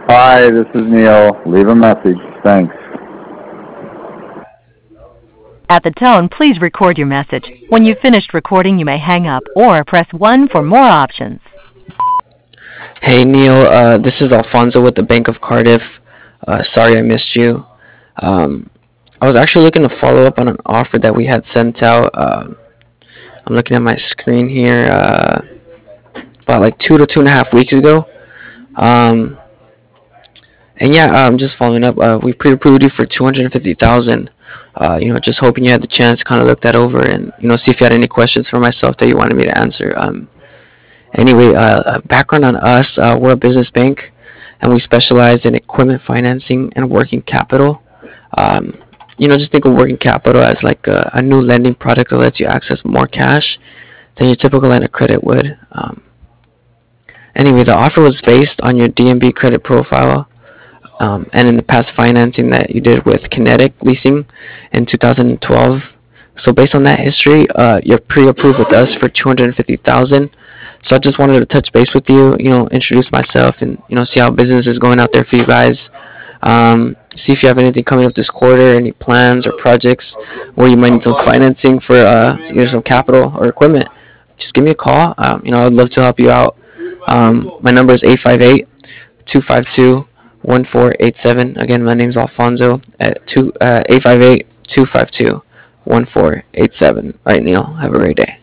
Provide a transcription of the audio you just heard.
Hi, this is Neil. Leave a message. Thanks. At the tone, please record your message. When you've finished recording, you may hang up or press 1 for more options. Hey Neil, this is Alfonso with the Bank of Cardiff. Sorry I missed you. Um, I was actually looking to follow up on an offer that we had sent out. I'm looking at my screen here, about like 2 to 2.5 weeks ago. Um, and yeah, I'm just following up. We pre-approved you for 250,000. Just hoping you had the chance to kind of look that over and see if you had any questions for myself that you wanted me to answer. Anyway, background on us: we're a business bank, and we specialize in equipment financing and working capital. Um, just think of working capital as like a new lending product that lets you access more cash than your typical line of credit would. Anyway, the offer was based on your DNB credit profile, and in the past financing that you did with Kinetic Leasing in 2012. So based on that history, you're pre-approved with us for 250,000. So I just wanted to touch base with you, introduce myself, and see how business is going out there for you guys. See if you have anything coming up this quarter, any plans or projects where you might need some financing for either some capital or equipment. Just give me a call. I'd love to help you out. My number is 858-252-1487. Again, my name is Alfonso at 858-252-1487. All right, Neil. Have a great day.